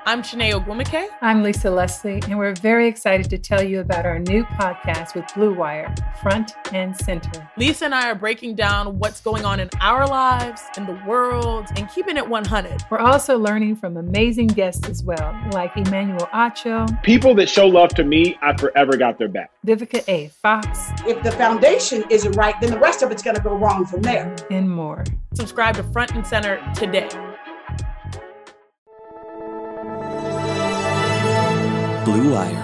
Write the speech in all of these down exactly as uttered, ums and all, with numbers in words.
I'm Shanae Ogwumike. I'm Lisa Leslie, and we're very excited to tell you about our new podcast with Blue Wire, Front and Center. Lisa and I are breaking down what's going on in our lives, in the world, and keeping it one hundred. We're also learning from amazing guests as well, like Emmanuel Acho. People that show love to me, I forever got their back. Vivica A. Fox. If the foundation isn't right, then the rest of it's going to go wrong from there. And more. Subscribe to Front and Center today. Blue Wire.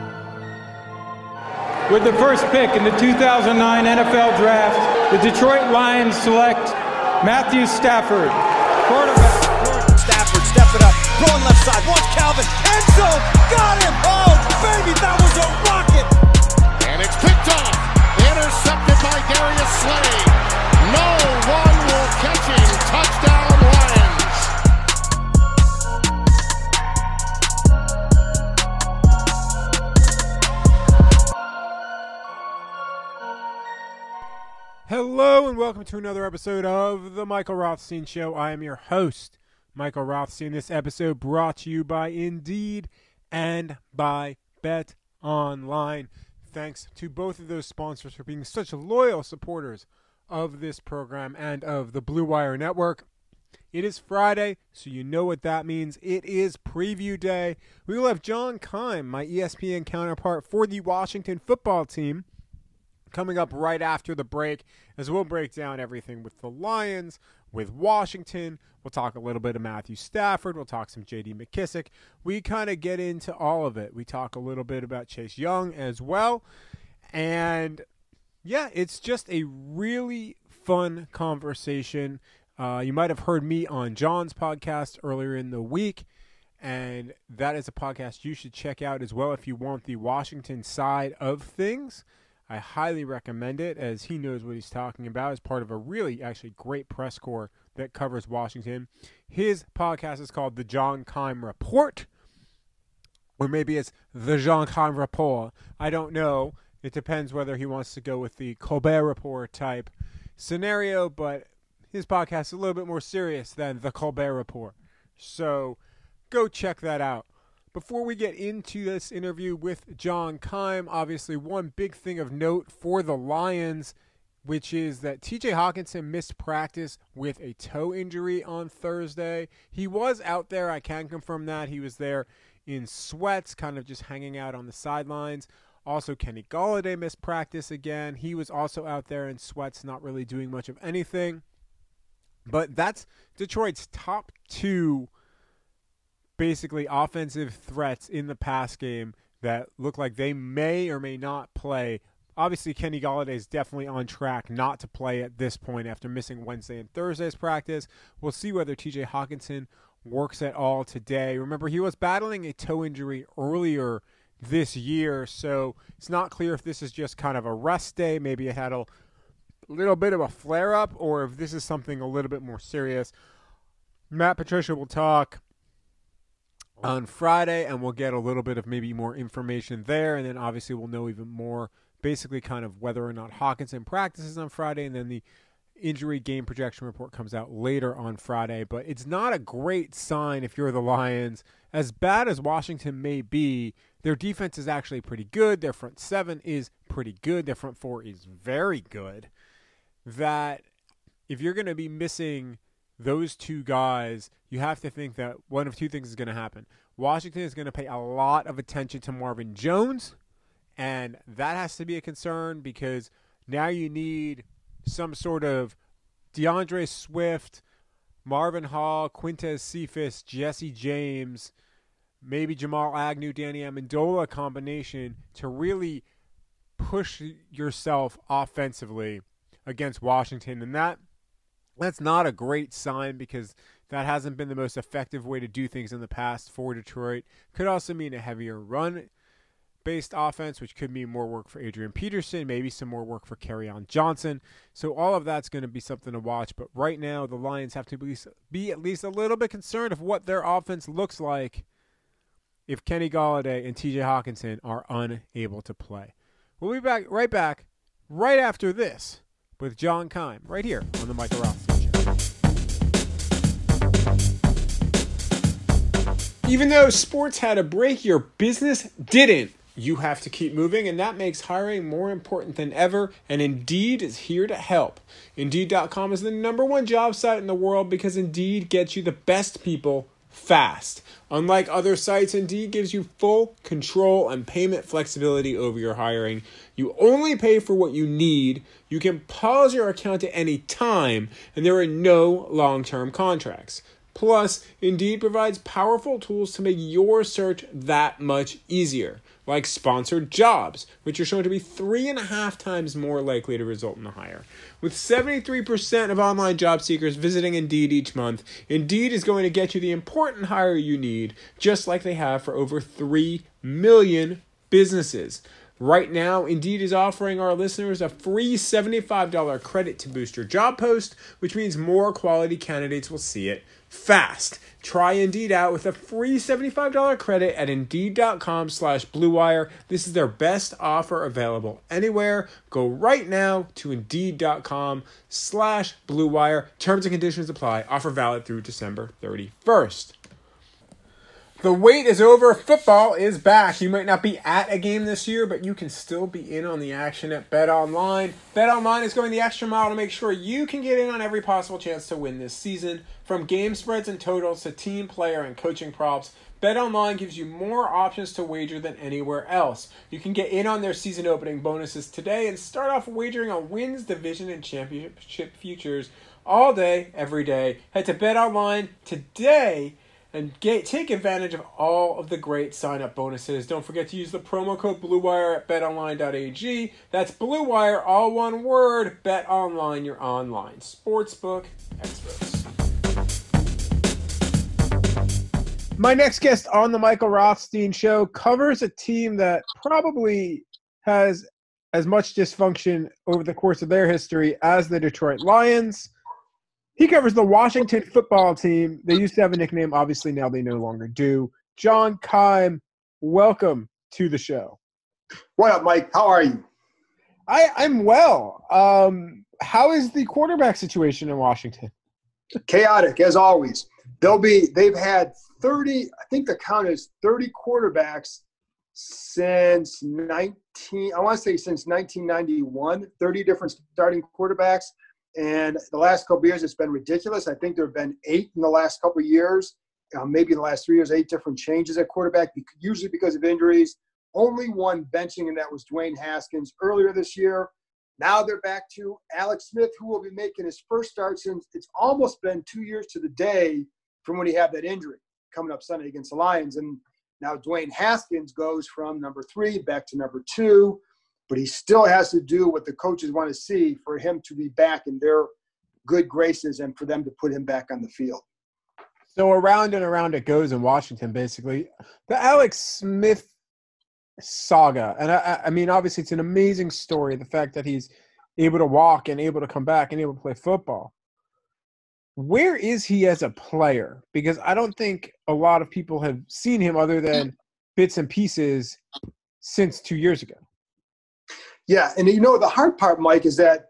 With the first pick in the two thousand nine N F L Draft, the Detroit Lions select Matthew Stafford, quarterback. Stafford, step it up, throwing left side, wants Calvin, end zone, got him! Oh, baby, that was a rocket! And it's picked off, intercepted by Darius Slay. No one will catch him. Touchdown, Lions. Hello and welcome to another episode of The Michael Rothstein Show. I am your host, Michael Rothstein. This episode brought to you by Indeed and by Bet Online. Thanks to both of those sponsors for being such loyal supporters of this program and of the Blue Wire Network. It is Friday, so you know what that means. It is preview day. We will have John Keim, my E S P N counterpart for the Washington football team, coming up right after the break, as we'll break down everything with the Lions, with Washington. We'll talk a little bit of Matthew Stafford. We'll talk some J D McKissick. We kind of get into all of it. We talk a little bit about Chase Young as well. And, yeah, it's just a really fun conversation. Uh, you might have heard me on John's podcast earlier in the week, and that is a podcast you should check out as well if you want the Washington side of things. I highly recommend it, as he knows what he's talking about as part of a really actually great press corps that covers Washington. His podcast is called The John Keim Report, or maybe it's The John Keim Report. I don't know. It depends whether he wants to go with the Colbert Report type scenario, but his podcast is a little bit more serious than the Colbert Report. So go check that out. Before we get into this interview with John Keim, obviously one big thing of note for the Lions, which is that T J Hockenson missed practice with a toe injury on Thursday. He was out there. I can confirm that. He was there in sweats, kind of just hanging out on the sidelines. Also, Kenny Golladay missed practice again. He was also out there in sweats, not really doing much of anything. But that's Detroit's top two basically offensive threats in the pass game that look like they may or may not play. Obviously, Kenny Golladay is definitely on track not to play at this point after missing Wednesday and Thursday's practice. We'll see whether T J Hockenson works at all today. Remember, he was battling a toe injury earlier this year, so it's not clear if this is just kind of a rest day. Maybe it had a little bit of a flare-up, or if this is something a little bit more serious. Matt Patricia will talk on Friday, and we'll get a little bit of maybe more information there, and then obviously we'll know even more basically kind of whether or not Hockenson practices on Friday, and then the injury game projection report comes out later on Friday. But it's not a great sign if you're the Lions. As bad as Washington may be, their defense is actually pretty good. Their front seven is pretty good. Their front four is very good. That if you're going to be missing those two guys, you have to think that one of two things is going to happen. Washington is going to pay a lot of attention to Marvin Jones, and that has to be a concern because now you need some sort of DeAndre Swift, Marvin Hall, Quintez Cephas, Jesse James, maybe Jamal Agnew, Danny Amendola combination to really push yourself offensively against Washington, and that That's not a great sign because that hasn't been the most effective way to do things in the past for Detroit. Could also mean a heavier run-based offense, which could mean more work for Adrian Peterson, maybe some more work for Kerryon Johnson. So all of that's going to be something to watch. But right now, the Lions have to be, be at least a little bit concerned of what their offense looks like if Kenny Golladay and T J Hockenson are unable to play. We'll be back right back right after this with John Keim right here on the Michael Rothstein Show. Even though sports had a break, your business didn't. You have to keep moving, and that makes hiring more important than ever, and Indeed is here to help. Indeed dot com is the number one job site in the world because Indeed gets you the best people fast. Unlike other sites, Indeed gives you full control and payment flexibility over your hiring. You only pay for what you need, you can pause your account at any time, and there are no long-term contracts. Plus, Indeed provides powerful tools to make your search that much easier, like sponsored jobs, which are shown to be three and a half times more likely to result in a hire. With seventy-three percent of online job seekers visiting Indeed each month, Indeed is going to get you the important hire you need, just like they have for over three million businesses. Right now, Indeed is offering our listeners a free seventy-five dollars credit to boost your job post, which means more quality candidates will see it fast. Try Indeed out with a free seventy-five dollars credit at Indeed.com slash Blue Wire. This is their best offer available anywhere. Go right now to Indeed.com slash Blue Wire. Terms and conditions apply. Offer valid through December thirty-first. The wait is over. Football is back. You might not be at a game this year, but you can still be in on the action at BetOnline. BetOnline is going the extra mile to make sure you can get in on every possible chance to win this season. From game spreads and totals to team, player, and coaching props, BetOnline gives you more options to wager than anywhere else. You can get in on their season opening bonuses today and start off wagering on wins, division, and championship futures all day, every day. Head to BetOnline today and get, take advantage of all of the great sign-up bonuses. Don't forget to use the promo code BlueWire at bet online dot a g. That's BlueWire, all one word. BetOnline, your online sportsbook experts. My next guest on the Michael Rothstein Show covers a team that probably has as much dysfunction over the course of their history as the Detroit Lions. He covers the Washington football team. They used to have a nickname. Obviously, now they no longer do. John Keim, welcome to the show. What up, Mike? How are you? I, I'm well. Um, how is the quarterback situation in Washington? Chaotic, as always. They'll be. They've had thirty. I think the count is thirty quarterbacks since nineteen. I want to say since nineteen ninety-one. thirty different starting quarterbacks. And the last couple of years, it's been ridiculous. I think there have been eight in the last couple of years, um, maybe in the last three years, eight different changes at quarterback, usually because of injuries. Only one benching, and that was Dwayne Haskins earlier this year. Now they're back to Alex Smith, who will be making his first start since it's almost been two years to the day from when he had that injury coming up Sunday against the Lions. And now Dwayne Haskins goes from number three back to number two. But he still has to do what the coaches want to see for him to be back in their good graces and for them to put him back on the field. So around and around it goes in Washington, basically. The Alex Smith saga, and I, I mean, obviously it's an amazing story, the fact that he's able to walk and able to come back and able to play football. Where is he as a player? Because I don't think a lot of people have seen him other than bits and pieces since two years ago. Yeah, and you know, the hard part, Mike, is that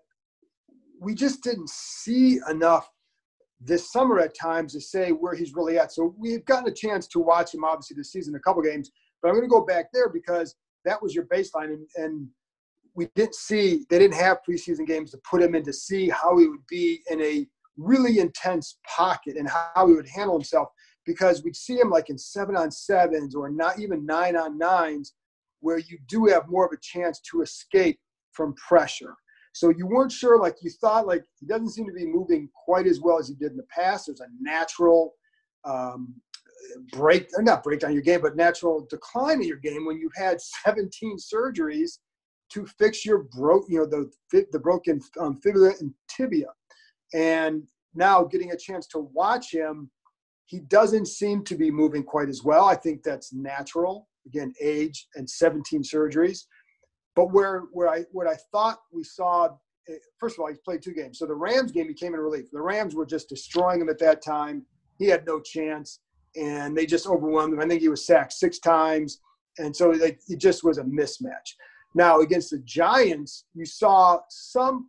we just didn't see enough this summer at times to say where he's really at. So we've gotten a chance to watch him, obviously, this season, a couple games. But I'm going to go back there because that was your baseline. And, and we didn't see – they didn't have preseason games to put him in to see how he would be in a really intense pocket and how he would handle himself, because we'd see him like in seven-on-sevens or not even nine-on-nines, where you do have more of a chance to escape from pressure. So you weren't sure, like you thought, like he doesn't seem to be moving quite as well as he did in the past. There's a natural um, break, or not breakdown in your game, but natural decline in your game when you've had seventeen surgeries to fix your broke, you know, the the broken um, fibula and tibia. And now getting a chance to watch him, he doesn't seem to be moving quite as well. I think that's natural. Again, age and seventeen surgeries. But where where I what I thought we saw, first of all, he's played two games. So the Rams game, he came in relief. The Rams were just destroying him at that time. He had no chance, and they just overwhelmed him. I think he was sacked six times, and so like, it just was a mismatch. Now, against the Giants, you saw some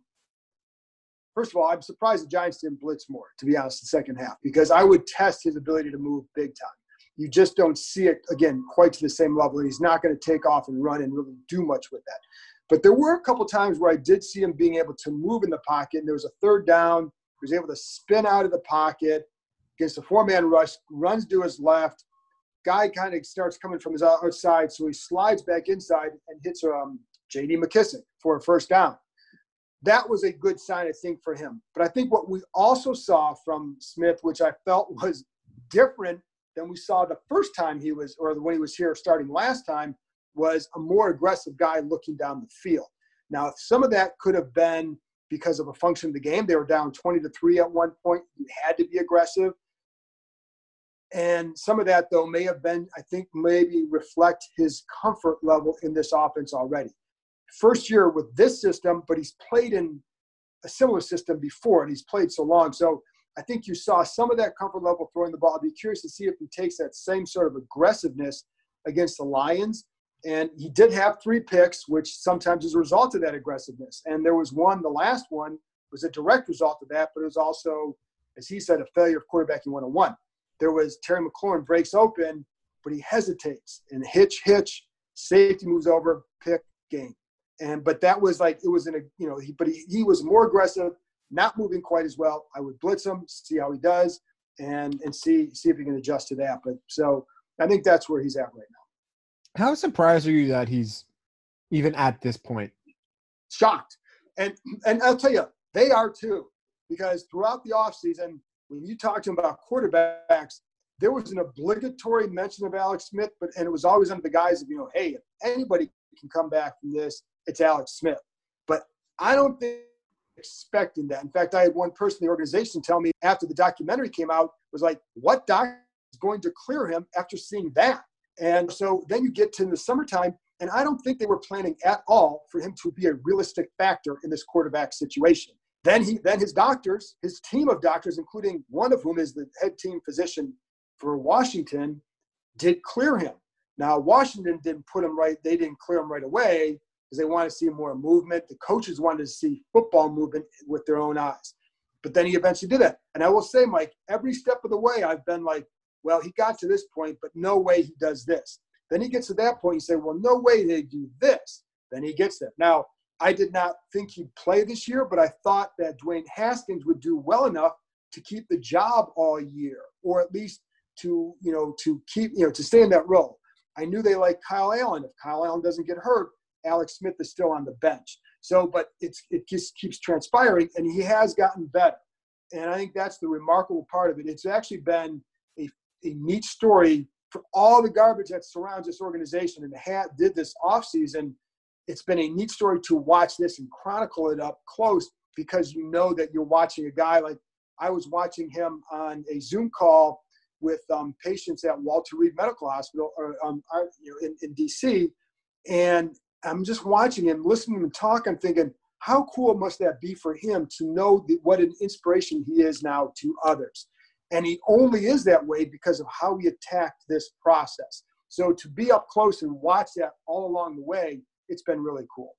– first of all, I'm surprised the Giants didn't blitz more, to be honest, the second half, because I would test his ability to move big time. you just don't see it, again, quite to the same level. And he's not going to take off and run and really do much with that. But there were a couple times where I did see him being able to move in the pocket. And there was a third down. He was able to spin out of the pocket against a four-man rush, runs to his left. Guy kind of starts coming from his outside, so he slides back inside and hits um, J D McKissic for a first down. That was a good sign, I think, for him. But I think what we also saw from Smith, which I felt was different than we saw the first time he was, or when he was here starting last time, was a more aggressive guy looking down the field. Now, some of that could have been because of a function of the game. They were down twenty to three at one point. You had to be aggressive. And some of that, though, may have been, I think, maybe reflect his comfort level in this offense already. First year with this system, but he's played in a similar system before, and he's played so long. So I think you saw some of that comfort level throwing the ball. I'd be curious to see if he takes that same sort of aggressiveness against the Lions. And he did have three picks, which sometimes is a result of that aggressiveness. And there was one, the last one, was a direct result of that, but it was also, as he said, a failure of quarterbacking one oh one. There was Terry McLaurin breaks open, but he hesitates. And hitch, hitch, safety moves over, pick, game. And but that was like, it was in a, you know, he, but he, he was more aggressive, not moving quite as well. I would blitz him, see how he does, and and see see if he can adjust to that. But so I think that's where he's at right now. How surprised are you that he's even at this point? Shocked. And and I'll tell you, they are too, because throughout the offseason, when you talk to him about quarterbacks, there was an obligatory mention of Alex Smith, but and it was always under the guise of, you know, hey, if anybody can come back from this, it's Alex Smith. But I don't think expecting that. In fact, I had one person in the organization tell me after the documentary came out, was like, what doctor is going to clear him after seeing that? And so then you get to the summertime, and I don't think they were planning at all for him to be a realistic factor in this quarterback situation. Then he, then his doctors, his team of doctors, including one of whom is the head team physician for Washington, did clear him. Now, Washington didn't put him right. They didn't clear him right away because they wanted to see more movement. The coaches wanted to see football movement with their own eyes. But then he eventually did that. And I will say, Mike, every step of the way, I've been like, well, he got to this point, but no way he does this. Then he gets to that point, you say, well, no way they do this. Then he gets there. Now, I did not think he'd play this year, but I thought that Dwayne Haskins would do well enough to keep the job all year, or at least to, you know, to keep, you know, to stay in that role. I knew they liked Kyle Allen. If Kyle Allen doesn't get hurt, Alex Smith is still on the bench. So, but it's, it just keeps transpiring, and he has gotten better. And I think that's the remarkable part of it. It's actually been a, a neat story for all the garbage that surrounds this organization and ha- did this offseason. It's been a neat story to watch this and chronicle it up close, because you know that you're watching a guy like I was watching him on a Zoom call with um, patients at Walter Reed Medical Hospital or, um, you know, in, in D C, and I'm just watching him, listening to him talk. I'm thinking, how cool must that be for him to know the, what an inspiration he is now to others. And he only is that way because of how he attacked this process. So to be up close and watch that all along the way, it's been really cool.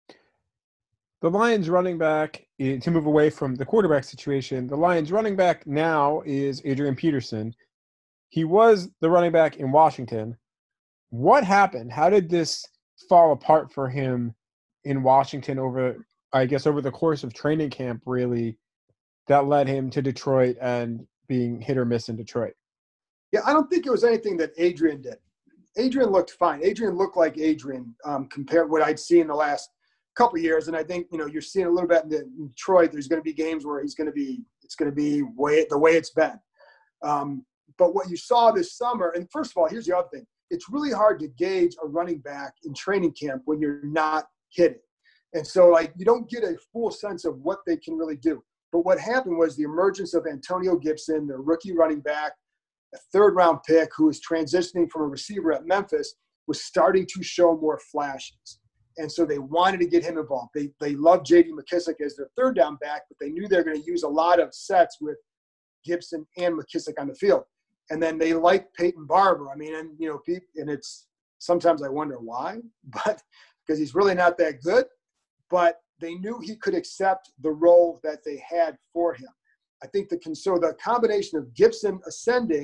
The Lions running back, to move away from the quarterback situation, the Lions running back now is Adrian Peterson. He was the running back in Washington. What happened? How did this fall apart for him in Washington over, I guess, over the course of training camp, really, that led him to Detroit and being hit or miss in Detroit? Yeah, I don't think it was anything that Adrian did. Adrian looked fine. Adrian looked like Adrian um, compared to what I'd seen in the last couple of years. And I think, you know, you're seeing a little bit in, the, in Detroit. There's going to be games where he's going to be, it's going to be way, the way it's been. Um, but what you saw this summer, and first of all, here's the other thing. It's really hard to gauge a running back in training camp when you're not hitting. And so, like, you don't get a full sense of what they can really do. But what happened was the emergence of Antonio Gibson, the rookie running back, a third-round pick who was transitioning from a receiver at Memphis, was starting to show more flashes. And so they wanted to get him involved. They they loved J D McKissic as their third down back, but they knew they were going to use a lot of sets with Gibson and McKissic on the field. And then they liked Peyton Barber. I mean, and, you know, and it's sometimes I wonder why, but because he's really not that good. But they knew he could accept the role that they had for him. I think the so the combination of Gibson ascending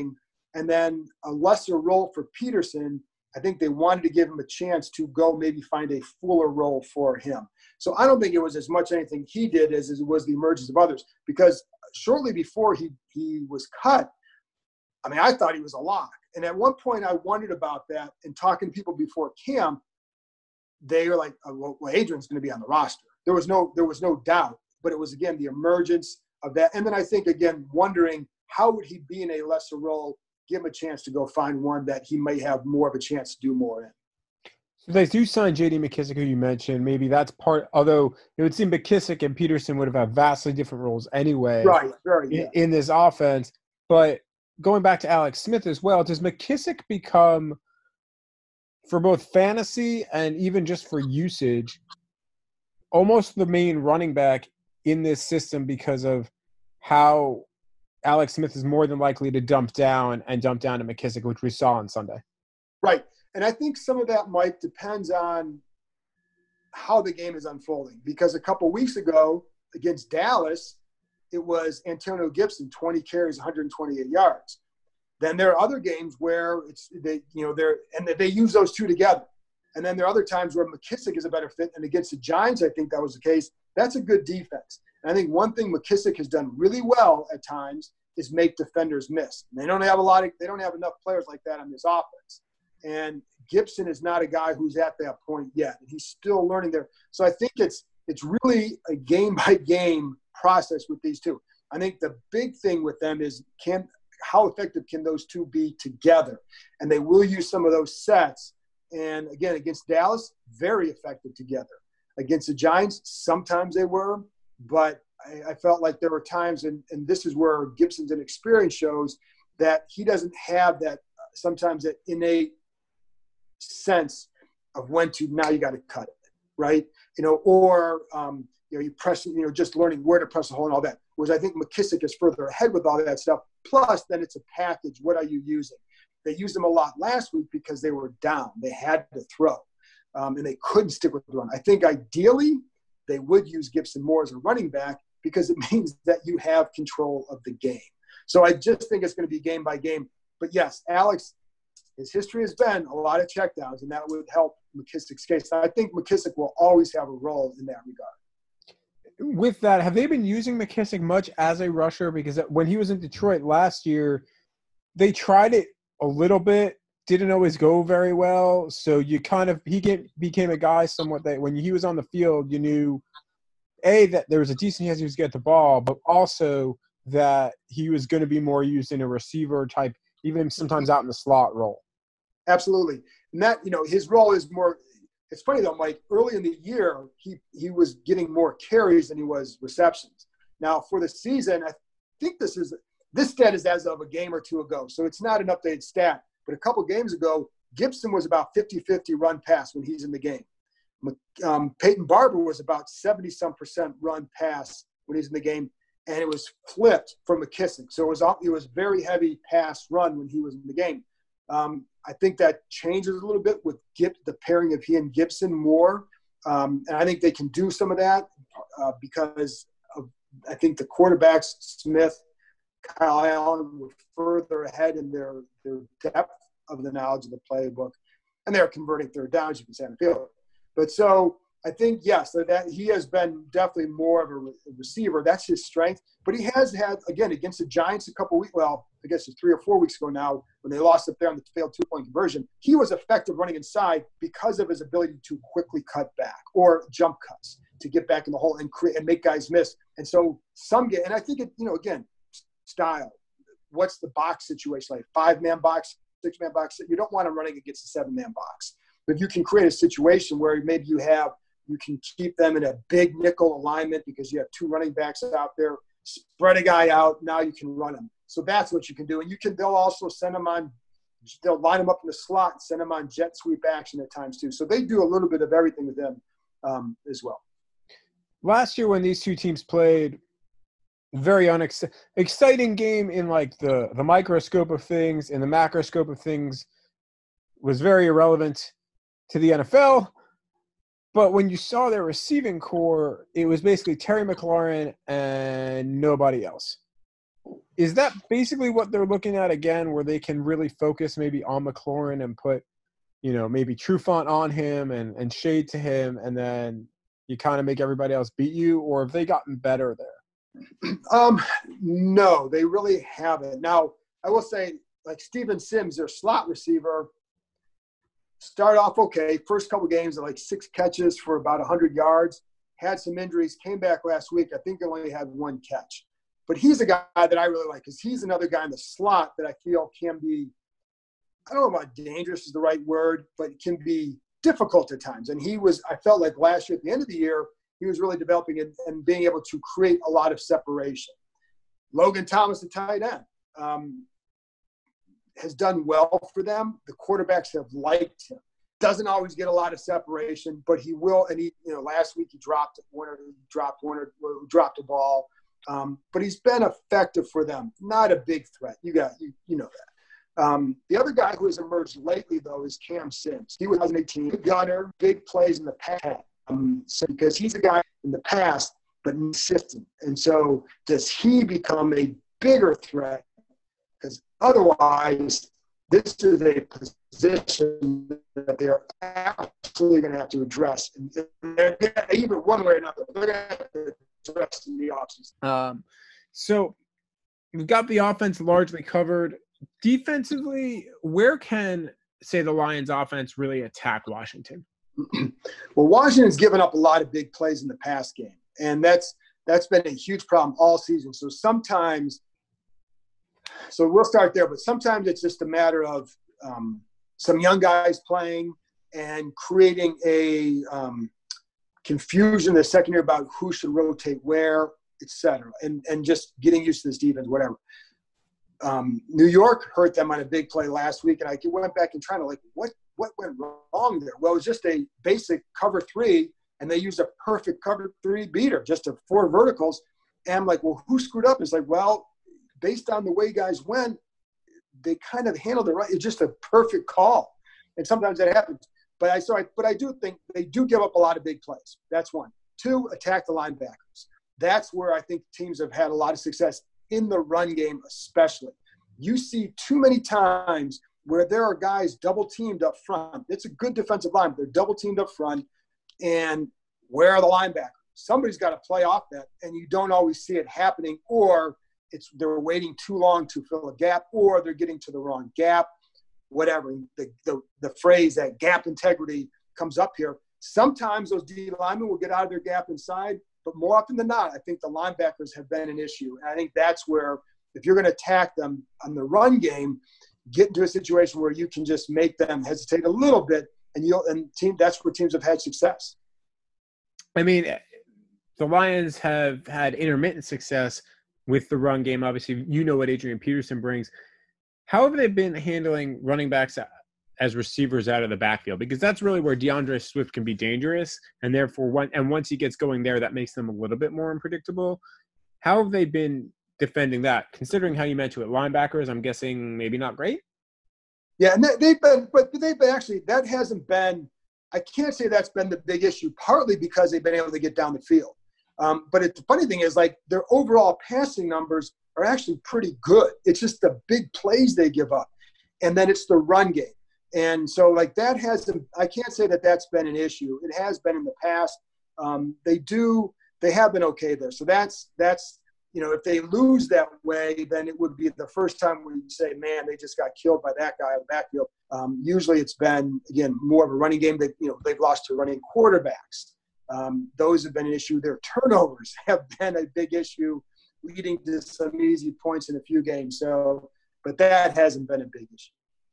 and then a lesser role for Peterson. I think they wanted to give him a chance to go maybe find a fuller role for him. So I don't think it was as much anything he did as it was the emergence of others, because shortly before he, he was cut, I mean, I thought he was a lock. And at one point I wondered about that, and talking to people before camp, they were like, oh, well, Adrian's going to be on the roster. There was no, there was no doubt, but it was, again, the emergence of that. And then I think, again, wondering how would he be in a lesser role, give him a chance to go find one that he may have more of a chance to do more in. So they do sign J D McKissic, who you mentioned. Maybe that's part, although it would seem McKissic and Peterson would have had vastly different roles anyway, right, very, in, yeah. in this offense. But going back to Alex Smith as well, does McKissic become, for both fantasy and even just for usage, almost the main running back in this system because of how Alex Smith is more than likely to dump down and dump down to McKissic, which we saw on Sunday? Right. And I think some of that, Mike, depends on how the game is unfolding. Because a couple weeks ago against Dallas, it was Antonio Gibson, twenty carries, one hundred twenty-eight yards. Then there are other games where it's they, you know, they're and they use those two together. And then there are other times where McKissic is a better fit. And against the Giants, I think that was the case. That's a good defense. And I think one thing McKissic has done really well at times is make defenders miss. And they don't have a lot of, they don't have enough players like that on this offense. And Gibson is not a guy who's at that point yet. He's still learning there. So I think it's it's really a game by game process with these two. I think the big thing with them is can how effective can those two be together? And they will use some of those sets. And again, against Dallas, very effective together. Against the Giants, sometimes they were, but I, I felt like there were times, and, and this is where Gibson's inexperience shows, that he doesn't have that sometimes that innate sense of when to, now you got to cut it, right? You know, or, um, you know, you press, you know, just learning where to press the hole and all that. Whereas I think McKissic is further ahead with all that stuff. Plus, then it's a package. What are you using? They used them a lot last week because they were down. They had to throw, um, and they couldn't stick with the run. I think ideally they would use Gibson more as a running back because it means that you have control of the game. So I just think it's going to be game by game. But yes, Alex, his history has been a lot of checkdowns, and that would help McKissic's case. I think McKissic will always have a role in that regard. With that, have they been using McKissic much as a rusher? Because when he was in Detroit last year, they tried it a little bit, didn't always go very well. So you kind of – he get, became a guy somewhat that when he was on the field, you knew, A, that there was a decent chance he was going to get the ball, but also that he was going to be more used in a receiver type, even sometimes out in the slot role. Absolutely. And that, you know, his role is more – it's funny, though, Mike, early in the year, he, he was getting more carries than he was receptions. Now, for the season, I think this is – this stat is as of a game or two ago, so it's not an updated stat. But a couple games ago, Gibson was about fifty-fifty run-pass when he's in the game. Um, Peyton Barber was about seventy-some percent run-pass when he's in the game, and it was flipped for McKissic. So it was, it was very heavy pass-run when he was in the game. Um, I think that changes a little bit with Gip, the pairing of he and Gibson more. Um, and I think they can do some of that uh, because of, I think the quarterbacks, Smith, Kyle Allen, were further ahead in their, their depth of the knowledge of the playbook. And they're converting third downs, you can say, on the field. But so I think, yes, that he has been definitely more of a re- receiver. That's his strength. But he has had, again, against the Giants a couple weeks, well, I guess it's three or four weeks ago now, when they lost up there on the failed two-point conversion, he was effective running inside because of his ability to quickly cut back or jump cuts to get back in the hole and create and make guys miss. And so some get, and I think it, you know, again, style. What's the box situation like? Five-man box, six-man box. You don't want him running against a seven-man box. But if you can create a situation where maybe you have, you can keep them in a big nickel alignment because you have two running backs out there, spread a guy out, now you can run him. So that's what you can do. And you can, they'll also send them on, they'll line them up in the slot and send them on jet sweep action at times too. So they do a little bit of everything with them um, as well. Last year when these two teams played, very unex- exciting game in like the, the microscope of things, in the macroscope of things, was very irrelevant to the N F L. But when you saw their receiving core, it was basically Terry McLaurin and nobody else. is that basically what they're looking at again, where they can really focus maybe on McLaurin and put, you know, maybe Trufant on him and, and shade to him, and then you kind of make everybody else beat you? Or have they gotten better there? Um, no, they really haven't. Now, I will say, like Steven Sims, their slot receiver, started off okay. First couple games, like six catches for about one hundred yards. Had some injuries, came back last week. I think he only had one catch. But he's a guy that I really like because he's another guy in the slot that I feel can be, I don't know about dangerous is the right word, but it can be difficult at times. And he was, I felt like last year at the end of the year, he was really developing and, and being able to create a lot of separation. Logan Thomas, the tight end, um, has done well for them. The quarterbacks have liked him. Doesn't always get a lot of separation, but he will. And he, you know, last week he dropped one or dropped one or, or dropped a ball. Um, but he's been effective for them. Not a big threat. You got, you, you know that. Um, the other guy who has emerged lately, though, is Cam Sims. He was twenty eighteen good gunner, big plays in the past. Um, so because he's a guy in the past, but consistent. And so does he become a bigger threat? Because otherwise, this is a position that they're absolutely going to have to address. And they're gonna, either one way or another, they're going to have to address in the offseason. Um, so we've got the offense largely covered. Defensively, where can, say, the Lions offense really attack Washington? Well, Washington's given up a lot of big plays in the pass game, and that's that's been a huge problem all season. So sometimes – so we'll start there, but sometimes it's just a matter of um, some young guys playing and creating a um, confusion in the second year about who should rotate where, et cetera, and, and just getting used to this defense, whatever. Um, New York hurt them on a big play last week, and I went back and trying to like, what what went wrong there? Well, it was just a basic cover three, and they used a perfect cover three beater, just a four verticals. And I'm like, well, who screwed up? It's like, well, based on the way guys went, they kind of handled it right. It's just a perfect call, and sometimes that happens. But I so I but I do think they do give up a lot of big plays. That's one. Two, attack the linebackers. That's where I think teams have had a lot of success in the run game, especially. You see too many times where there are guys double teamed up front. It's a good defensive line, but they're double teamed up front. And where are the linebackers? Somebody's got to play off that, and you don't always see it happening, or it's they're waiting too long to fill a gap, or they're getting to the wrong gap, whatever. The, the, the phrase that gap integrity comes up here. Sometimes those D linemen will get out of their gap inside, but more often than not, I think the linebackers have been an issue. And I think that's where, if you're going to attack them on the run game, get into a situation where you can just make them hesitate a little bit, and you'll and team that's where teams have had success. I mean, the Lions have had intermittent success with the run game. Obviously, you know what Adrian Peterson brings. How have they been handling running backs as receivers out of the backfield? Because that's really where DeAndre Swift can be dangerous, and therefore, one, and once he gets going there, that makes them a little bit more unpredictable. How have they been defending that? Considering how you mentioned it, linebackers, I'm guessing maybe not great. Yeah, and they, they've been, but they've been actually, that hasn't been, I can't say that's been the big issue, partly because they've been able to get down the field. Um, but it, the funny thing is, like, their overall passing numbers are actually pretty good. It's just the big plays they give up. And then it's the run game. And so, like, that hasn't – I can't say that that's been an issue. It has been in the past. Um, they do – they have been okay there. So that's – that's you know, if they lose that way, then it would be the first time we would say, man, they just got killed by that guy in the backfield. Um, usually it's been, again, more of a running game. That, you know, they've lost to running quarterbacks. Um, those have been an issue. Their turnovers have been a big issue, leading to some easy points in a few games. So, but that hasn't been a big issue.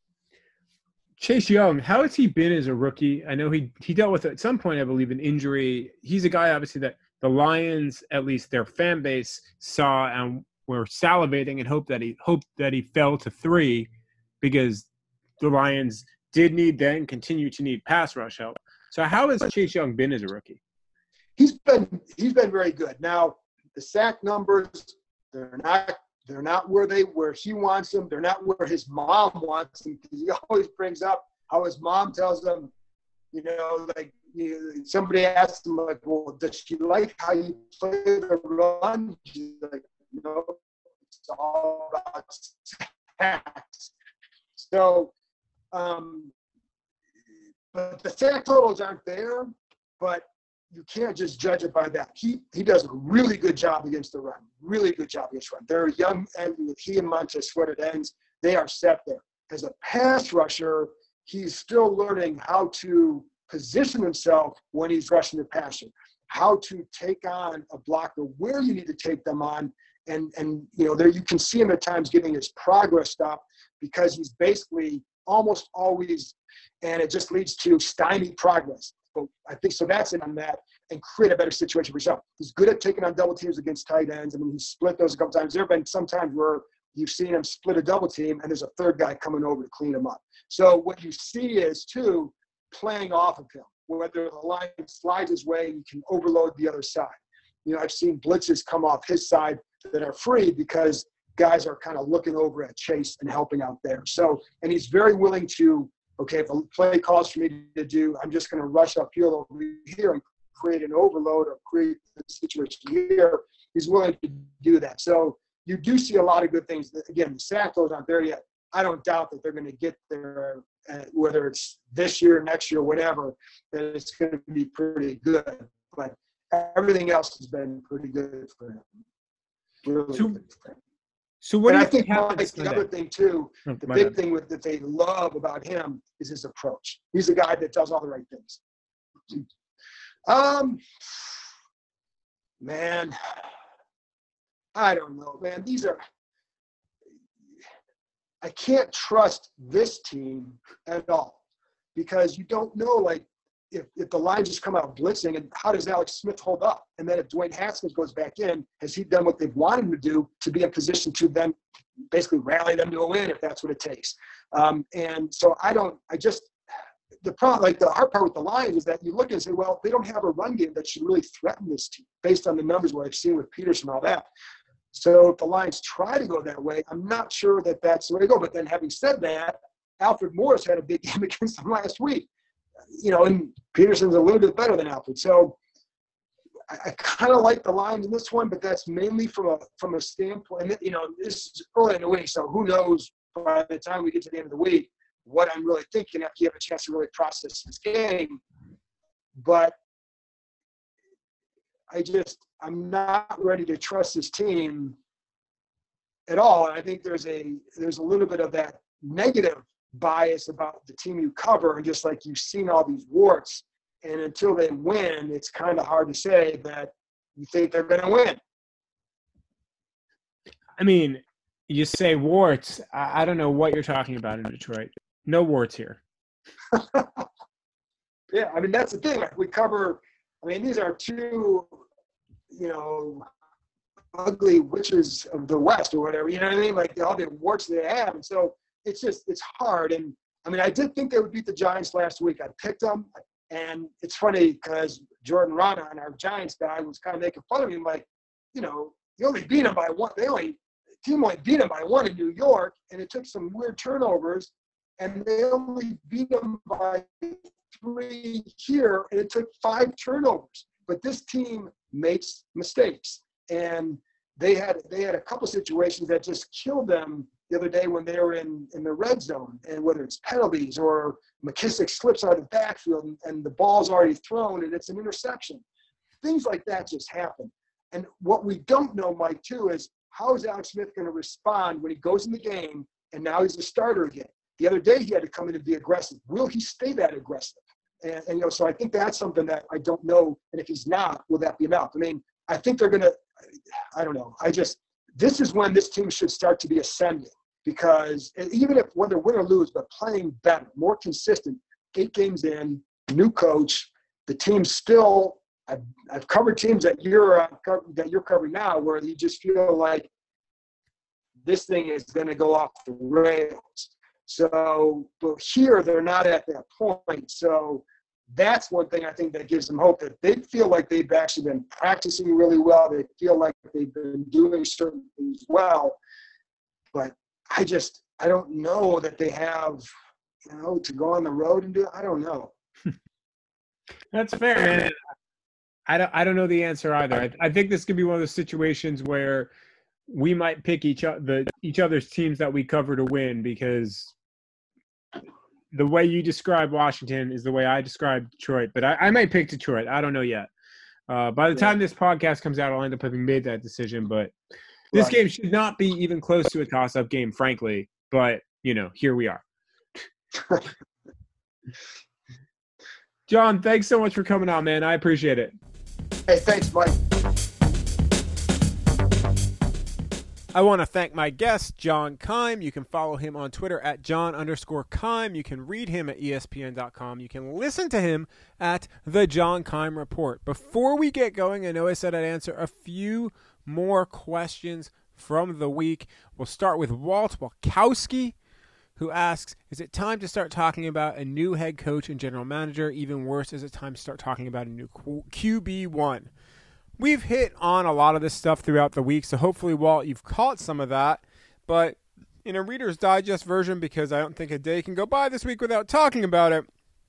Chase Young, how has he been as a rookie? I know he he dealt with, at some point, I believe, an injury. He's a guy, obviously, that the Lions, at least their fan base, saw and were salivating and hoped that he hoped that he fell to three, because the Lions did need then continue to need pass rush help. So how has Chase Young been as a rookie? He's been he's been very good. Now, the sack numbers, they're not they're not where they where he wants them. They're not where his mom wants them, because he always brings up how his mom tells him, you know, like, you, somebody asks him, like, well, does she like how you play the run? She's like, no, it's all about sacks. So, um, but the sack totals aren't there, but you can't just judge it by that. He he does a really good job against the run, really good job against the run. They're young, and with he and Montez Sweat at ends, they are set there. As a pass rusher, he's still learning how to position himself when he's rushing the passer, how to take on a blocker, where you need to take them on. And, and you know, there you can see him at times getting his progress stopped because he's basically almost always, and it just leads to stymied progress. But I think so that's it on that, and create a better situation for yourself. He's good at taking on double teams against tight ends. I mean, he's split those a couple times. There have been some times where you've seen him split a double team, and there's a third guy coming over to clean him up. So what you see is, too, playing off of him. Whether the line slides his way, you can overload the other side. You know, I've seen blitzes come off his side that are free because guys are kind of looking over at Chase and helping out there. So, and he's very willing to, okay, if a play calls for me to do, I'm just going to rush upfield over here and create an overload or create a situation here. He's willing to do that. So you do see a lot of good things. Again, the sack totals aren't there yet. I don't doubt that they're going to get there, uh, whether it's this year, next year, whatever, that it's going to be pretty good. But everything else has been pretty good for him. Really so, good for him. So what and do you I think, think happens Mike, the other thing, too, oh, the big bad. thing with, that they love about him is his approach. He's a guy that does all the right things. Um, man, I don't know, man. These are – I can't trust this team at all because you don't know, like, if, if the line just come out blitzing, and how does Alex Smith hold up? And then if Dwayne Haskins goes back in, has he done what they've wanted him to do to be in position to then basically rally them to a win if that's what it takes? Um, and so I don't – I just – the problem, like the hard part with the Lions is that you look and say, well, they don't have a run game that should really threaten this team based on the numbers what I've seen with Peterson and all that. So if the Lions try to go that way, I'm not sure that that's the way to go. But then having said that, Alfred Morris had a big game against them last week. You know, and Peterson's a little bit better than Alfred. So I, I kind of like the Lions in this one, but that's mainly from a from a standpoint. And, you know, this is early in the week, so who knows by the time we get to the end of the week what I'm really thinking after you have a chance to really process this game. But I just – I'm not ready to trust this team at all. And I think there's a there's a little bit of that negative bias about the team you cover, and just like you've seen all these warts, and until they win, it's kind of hard to say that you think they're going to win. I mean, you say warts. I, I don't know what you're talking about in Detroit. No warts here. Yeah, I mean, that's the thing. Like we cover – I mean, these are two, you know, ugly witches of the West or whatever. You know what I mean? Like all the warts they have. And so it's just – it's hard. And, I mean, I did think they would beat the Giants last week. I picked them. And it's funny because Jordan Rana, our Giants guy, was kind of making fun of me. I'm like, you know, you only beat them by one. They only – the team only beat them by one in New York, and it took some weird turnovers. And they only beat them by three here, and it took five turnovers. But this team makes mistakes, and they had they had a couple situations that just killed them the other day when they were in, in the red zone, and whether it's penalties or McKissick slips out of the backfield and, and the ball's already thrown and it's an interception. Things like that just happen. And what we don't know, Mike, too, is how is Alex Smith going to respond when he goes in the game and now he's a starter again? The other day he had to come in and be aggressive. Will he stay that aggressive? And, and, you know, so I think that's something that I don't know. And if he's not, will that be enough? I mean, I think they're going to – I don't know. I just – this is when this team should start to be ascending, because even if whether win or lose, but playing better, more consistent, eight games in, new coach, the team still – I've, I've covered teams that you're uh, that you're covering now where you just feel like this thing is going to go off the rails. So, but here they're not at that point. So that's one thing I think that gives them hope, that they feel like they've actually been practicing really well. They feel like they've been doing certain things well. But I just, I don't know that they have, you know, to go on the road and do it. I don't know. That's fair, man. I don't, I don't know the answer either. I, I think this could be one of those situations where we might pick each other, the each other's teams that we cover to win, because the way you describe Washington is the way I describe Detroit. But I, I might pick Detroit. I don't know yet. Uh, by the time this podcast comes out, I'll end up having made that decision. But this Right. game should not be even close to a toss-up game, frankly. But, you know, here we are. John, thanks so much for coming on, man. I appreciate it. Hey, thanks, Mike. I want to thank my guest, John Keim. You can follow him on Twitter at John underscore Keim. You can read him at E S P N dot com. You can listen to him at The John Keim Report. Before we get going, I know I said I'd answer a few more questions from the week. We'll start with Walt Walkowski, who asks, is it time to start talking about a new head coach and general manager? Even worse, is it time to start talking about a new Q B one? We've hit on a lot of this stuff throughout the week, so hopefully, Walt, you've caught some of that. But in a Reader's Digest version, because I don't think a day can go by this week without talking about it,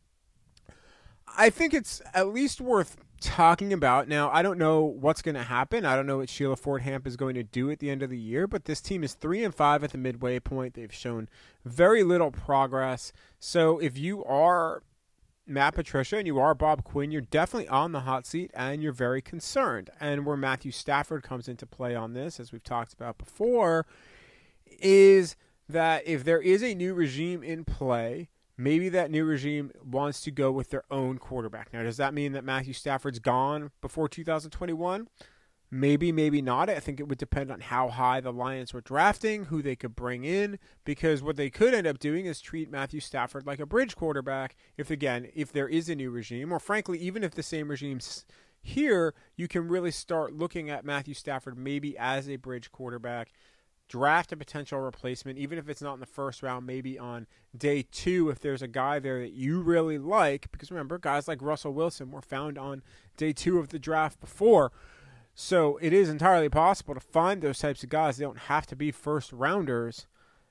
I think it's at least worth talking about. Now, I don't know what's going to happen. I don't know what Sheila Ford Hamp is going to do at the end of the year, but this team is three and five at the midway point. They've shown very little progress. So if you are Matt Patricia and you are Bob Quinn, you're definitely on the hot seat and you're very concerned. And where Matthew Stafford comes into play on this, as we've talked about before, is that if there is a new regime in play, maybe that new regime wants to go with their own quarterback. Now, does that mean that Matthew Stafford's gone before two thousand twenty-one? Maybe, maybe not. I think it would depend on how high the Lions were drafting, who they could bring in, because what they could end up doing is treat Matthew Stafford like a bridge quarterback. If, again, if there is a new regime, or frankly, even if the same regime's here, you can really start looking at Matthew Stafford maybe as a bridge quarterback, draft a potential replacement, even if it's not in the first round, maybe on day two, if there's a guy there that you really like, because remember, guys like Russell Wilson were found on day two of the draft before. So it is entirely possible to find those types of guys. They don't have to be first rounders.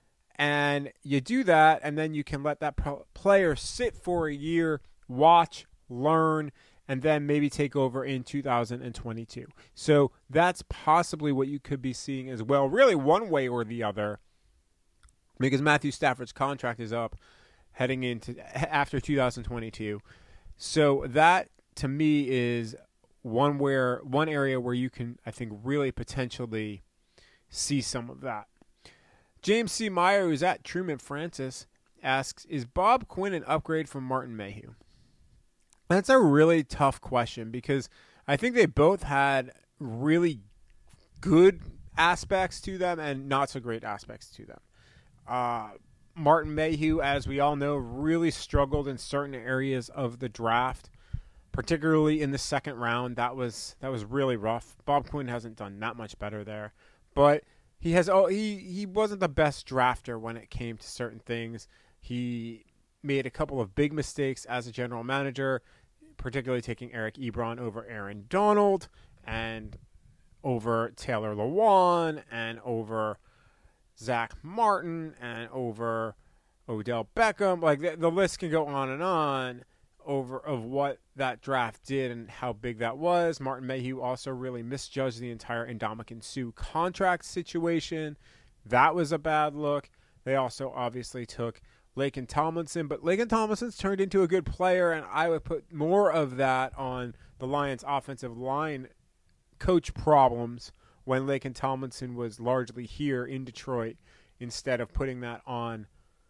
And you do that, and then you can let that pro- player sit for a year, watch, learn, and then maybe take over in two thousand twenty-two. So that's possibly what you could be seeing as well, really one way or the other, because Matthew Stafford's contract is up heading into after two thousand twenty-two. So that, to me, is one where one area where you can, I think, really potentially see some of that. James C. Meyer, who's at Truman Francis, asks, is Bob Quinn an upgrade from Martin Mayhew? That's a really tough question, because I think they both had really good aspects to them and not so great aspects to them. Uh, Martin Mayhew, as we all know, really struggled in certain areas of the draft, particularly in the second round. That was that was really rough. Bob Quinn hasn't done that much better there, but he has. Oh, he he wasn't the best drafter when it came to certain things. He made a couple of big mistakes as a general manager, particularly taking Eric Ebron over Aaron Donald and over Taylor Lewan and over Zach Martin and over Odell Beckham. Like the, the list can go on and on over of what that draft did and how big that was. Martin Mayhew also really misjudged the entire Ndamukong Suh contract situation. That was a bad look. They also obviously took Laken Tomlinson, but Laken Tomlinson's turned into a good player, and I would put more of that on the Lions' offensive line coach problems when Laken Tomlinson was largely here in Detroit, instead of putting that on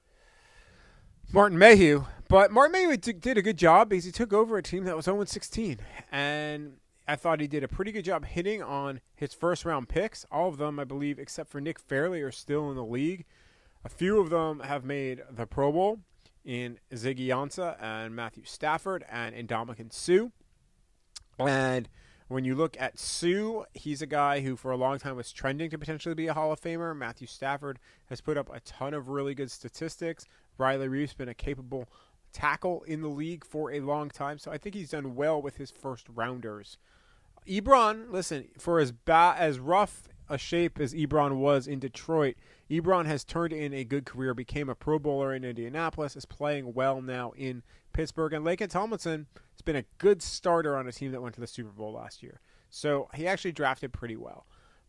Martin Mayhew. But Martin Mayhew did a good job because he took over a team that was oh and sixteen, and I thought he did a pretty good job hitting on his first-round picks. All of them, I believe, except for Nick Fairley, are still in the league. A few of them have made the Pro Bowl in Ziggy Ansah and Matthew Stafford and Ndamukong Suh. And when you look at Suh, he's a guy who for a long time was trending to potentially be a Hall of Famer. Matthew Stafford has put up a ton of really good statistics. Riley Reif's been a capable tackle in the league for a long time, so I think he's done well with his first rounders. Ebron, listen, for as ba- as rough a shape as Ebron was in Detroit, Ebron has turned in a good career, became a Pro Bowler in Indianapolis, is playing well now in Pittsburgh. And Laken Tomlinson has been a good starter on a team that went to the Super Bowl last year. So he actually drafted pretty well.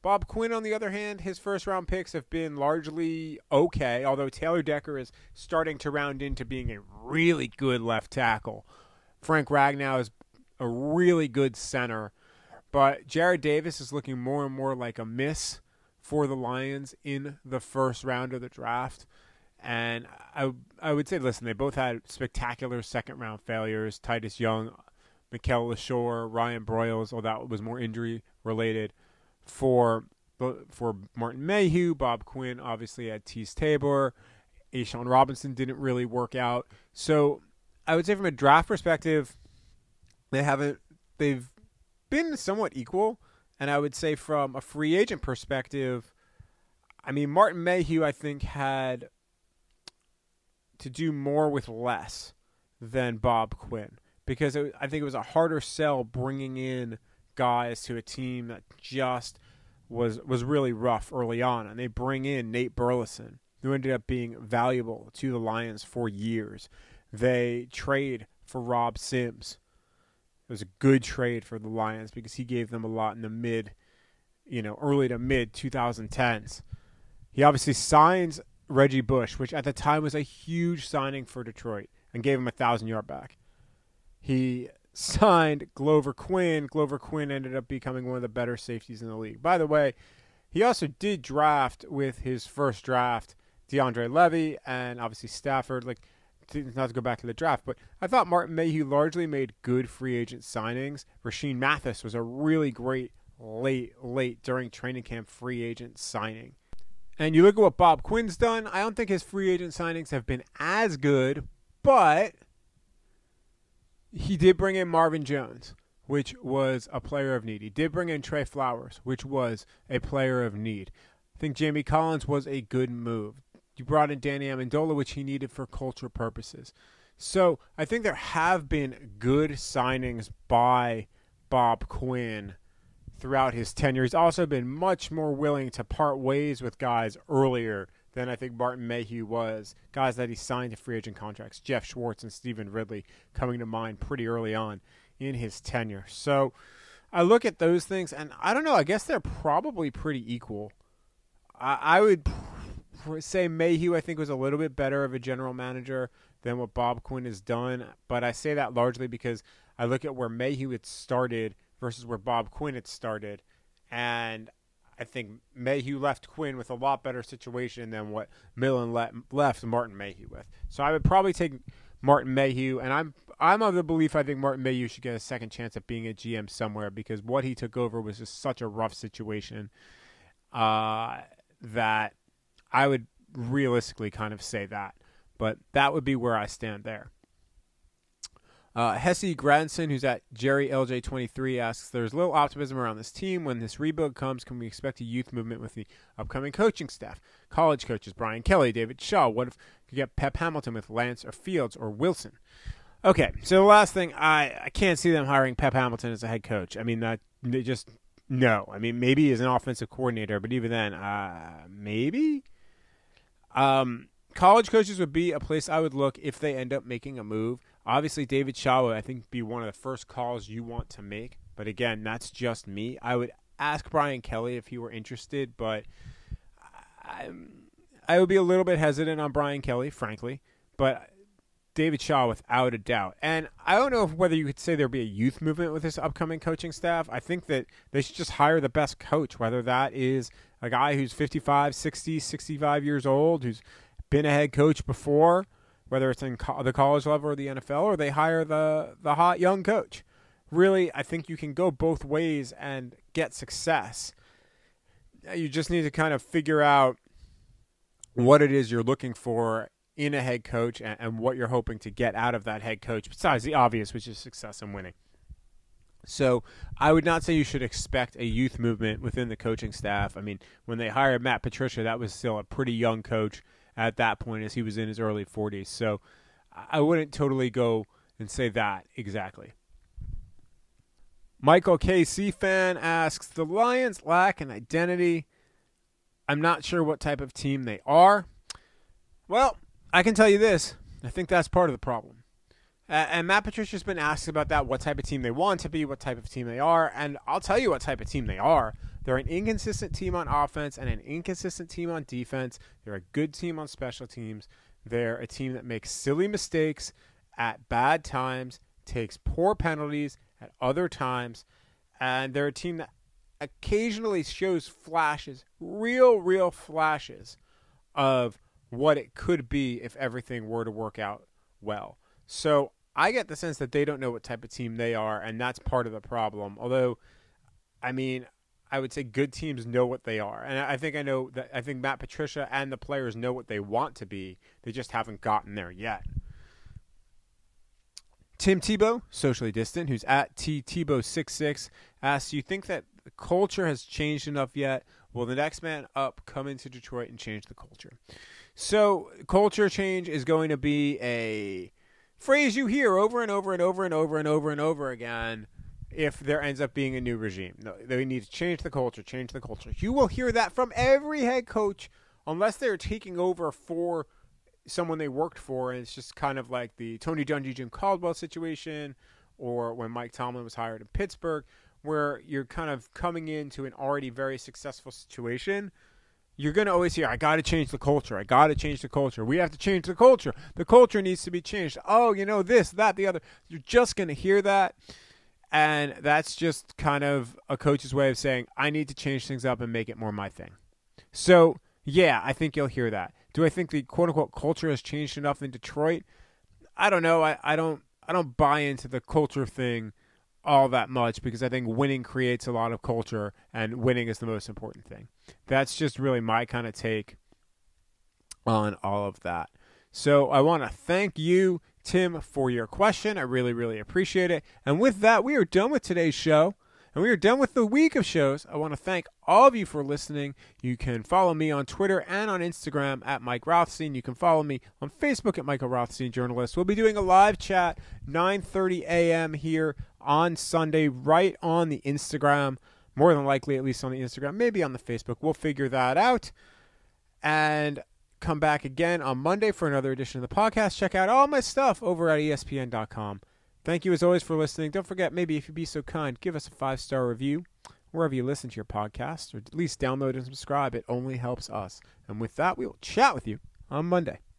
Bob Quinn, on the other hand, his first-round picks have been largely okay, although Taylor Decker is starting to round into being a really good left tackle. Frank Ragnow is a really good center, but Jared Davis is looking more and more like a miss for the Lions in the first round of the draft. And I, I would say, listen, they both had spectacular second-round failures. Titus Young, Mikel Leshore, Ryan Broyles, although that was more injury-related. For for Martin Mayhew, Bob Quinn obviously had Tease Tabor. A'Shawn Robinson didn't really work out. So I would say from a draft perspective, they haven't they've been somewhat equal. And I would say from a free agent perspective, I mean, Martin Mayhew, I think, had to do more with less than Bob Quinn. Because it, I think it was a harder sell bringing in guys to a team that just was was really rough early on. And they bring in Nate Burleson, who ended up being valuable to the Lions for years. They trade for Rob Sims. It was a good trade for the Lions because he gave them a lot in the mid, you know, early to mid twenty tens. He obviously signs Reggie Bush, which at the time was a huge signing for Detroit, and gave him a thousand yard back. He signed Glover Quinn. Glover Quinn ended up becoming one of the better safeties in the league. By the way, he also did draft with his first draft DeAndre Levy and obviously Stafford. Like, not to go back to the draft, but I thought Martin Mayhew largely made good free agent signings. Rashean Mathis was a really great late, late during training camp free agent signing. And you look at what Bob Quinn's done, I don't think his free agent signings have been as good, but he did bring in Marvin Jones, which was a player of need. He did bring in Trey Flowers, which was a player of need. I think Jamie Collins was a good move. You brought in Danny Amendola, which he needed for culture purposes. So I think there have been good signings by Bob Quinn throughout his tenure. He's also been much more willing to part ways with guys earlier than I think Martin Mayhew was. Guys that he signed to free agent contracts, Jeff Schwartz and Stephen Ridley coming to mind pretty early on in his tenure. So I look at those things, and I don't know, I guess they're probably pretty equal. I, I would say Mayhew, I think, was a little bit better of a general manager than what Bob Quinn has done, but I say that largely because I look at where Mayhew had started versus where Bob Quinn had started, and I think Mayhew left Quinn with a lot better situation than what Millen le- left Martin Mayhew with. So I would probably take Martin Mayhew, and I'm I'm of the belief I think Martin Mayhew should get a second chance at being a G M somewhere because what he took over was just such a rough situation uh, that I would realistically kind of say that. But that would be where I stand there. Uh, Hesse Granson, who's at Jerry L J twenty-three, asks, there's little optimism around this team. When this rebuild comes, can we expect a youth movement with the upcoming coaching staff? College coaches, Brian Kelly, David Shaw. What if you get Pep Hamilton with Lance or Fields or Wilson? Okay, so the last thing, I, I can't see them hiring Pep Hamilton as a head coach. I mean, that they just, no. I mean, maybe as an offensive coordinator, but even then, uh, maybe? Um, college coaches would be a place I would look if they end up making a move. Obviously, David Shaw would, I think, be one of the first calls you want to make. But again, that's just me. I would ask Brian Kelly if he were interested, but I, I would be a little bit hesitant on Brian Kelly, frankly. But David Shaw, without a doubt. And I don't know if whether you could say there'd be a youth movement with this upcoming coaching staff. I think that they should just hire the best coach, whether that is a guy who's fifty-five, sixty, sixty-five years old, who's been a head coach before, whether it's in co- the college level or the N F L, or they hire the, the hot young coach. Really, I think you can go both ways and get success. You just need to kind of figure out what it is you're looking for in a head coach and, and what you're hoping to get out of that head coach, besides the obvious, which is success and winning. So I would not say you should expect a youth movement within the coaching staff. I mean, when they hired Matt Patricia, that was still a pretty young coach at that point, as he was in his early forties. So I wouldn't totally go and say that exactly. Michael K C fan asks, the Lions lack an identity. I'm not sure what type of team they are. Well, I can tell you this. I think that's part of the problem. Uh, and Matt Patricia's been asked about that, what type of team they want to be, what type of team they are. And I'll tell you what type of team they are. They're an inconsistent team on offense and an inconsistent team on defense. They're a good team on special teams. They're a team that makes silly mistakes at bad times, takes poor penalties at other times, and they're a team that occasionally shows flashes, real, real flashes of what it could be if everything were to work out well. So I get the sense that they don't know what type of team they are, and that's part of the problem. Although, I mean, I would say good teams know what they are. And I think I know that I think Matt Patricia and the players know what they want to be. They just haven't gotten there yet. Tim Tebow, socially distant, who's at T Tebow sixty-six, asks, "You think that the culture has changed enough yet? Will the next man up come into Detroit and change the culture?" So culture change is going to be a phrase you hear over and over and over and over and over and over again if there ends up being a new regime. No, they need to change the culture, change the culture. You will hear that from every head coach unless they're taking over for someone they worked for, and it's just kind of like the Tony Dungy, Jim Caldwell situation, or when Mike Tomlin was hired in Pittsburgh, where you're kind of coming into an already very successful situation. You're going to always hear, I got to change the culture. I got to change the culture. We have to change the culture. The culture needs to be changed. Oh, you know, this, that, the other. You're just going to hear that. And that's just kind of a coach's way of saying, I need to change things up and make it more my thing. So, yeah, I think you'll hear that. Do I think the quote-unquote culture has changed enough in Detroit? I don't know. I, I don't I don't buy into the culture thing all that much because I think winning creates a lot of culture, and winning is the most important thing. That's just really my kind of take on all of that. So I want to thank you, Tim, for your question. I really, really appreciate it. And with that, we are done with today's show. And we are done with the week of shows. I want to thank all of you for listening. You can follow me on Twitter and on Instagram at Mike Rothstein. You can follow me on Facebook at Michael Rothstein Journalist. We'll be doing a live chat nine thirty a.m. here on Sunday right on the Instagram. More than likely, at least on the Instagram, maybe on the Facebook. We'll figure that out. And come back again on Monday for another edition of the podcast. Check out all my stuff over at E S P N dot com. Thank you as always for listening. Don't forget, maybe if you'd be so kind, give us a five-star review wherever you listen to your podcast, or at least download and subscribe. It only helps us. And with that, we will chat with you on Monday.